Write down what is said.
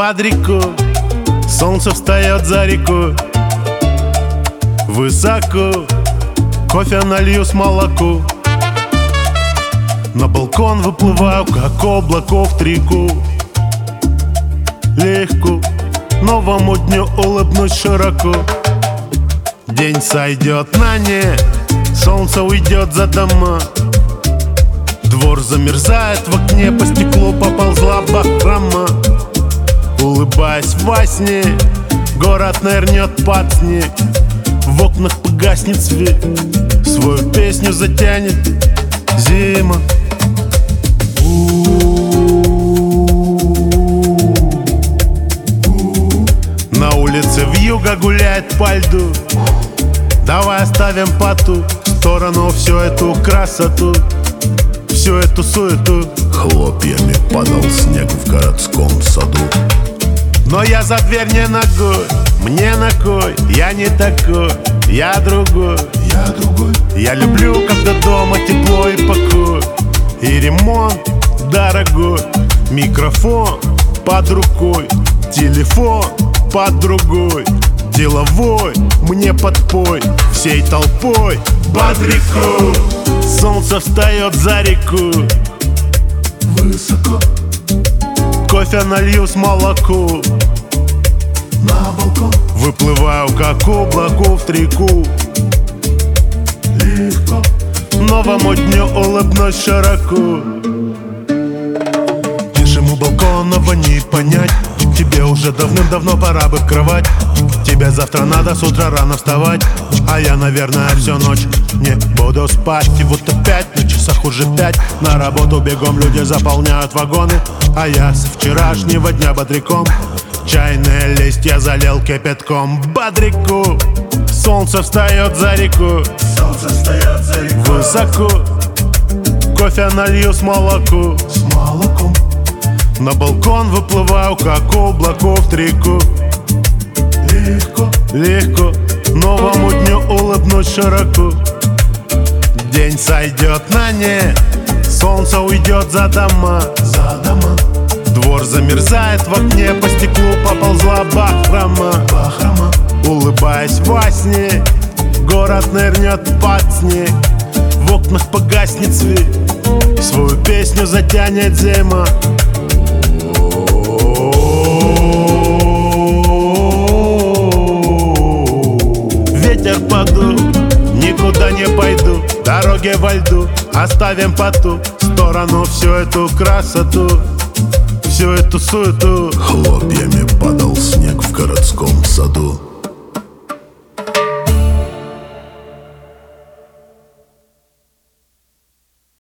под реку, солнце встает за реку. Высоко, кофе налью с молоку. На балкон выплываю, как облако в трику. Легко, новому дню улыбнусь широко. День сойдет на нет, солнце уйдет за дома. Двор замерзает, в окне по стеклу поползла бахрома. Улыбаясь во сне, город нырнет под снег. В окнах погаснет свет, свою песню затянет зима. На улице вьюга гуляет по льду. Давай оставим по ту сторону всю эту красоту, всю эту суету. Хлопьями падал снег в городском саду. Но я за дверь не ногой, мне на кой, я не такой, я другой. Я люблю, когда дома тепло и покой, и ремонт дорогой. Микрофон под рукой, телефон под другой. Деловой мне подпой, всей толпой под реку. Солнце встает за реку. Высоко, Кофе налью с молоку. на балкон, Выплываю, как облако в трику. легко, Новому дню улыбнусь широко. Тишину балконного не понять. Тебе уже давным-давно пора бы в кровать. Тебе завтра надо с утра рано вставать. А я, наверное, всю ночь не буду спать. И вот опять на часах уже 5. На работу бегом люди заполняют вагоны. А я со вчерашнего дня бодряком. Чайные листья залил кипятком. Бодрику, солнце встает за реку. солнце встает за реку. Высоко, кофе налью с молоку. С молоком, На балкон выплываю, как облако в трику. легко, Легко, новому дню улыбнусь широко. День сойдет на нет, солнце уйдет за дома. за дома, Двор замерзает, в окне по стеклу поползла бахрома. бахрома. Улыбаясь во сне, город нырнет под снег. В окнах погаснет свет, свою песню затянет зима. Ветер подул, никуда не пойду. Дороги во льду, оставим по ту сторону всю эту красоту, всю эту суету. Хлопьями падал снег в городском саду.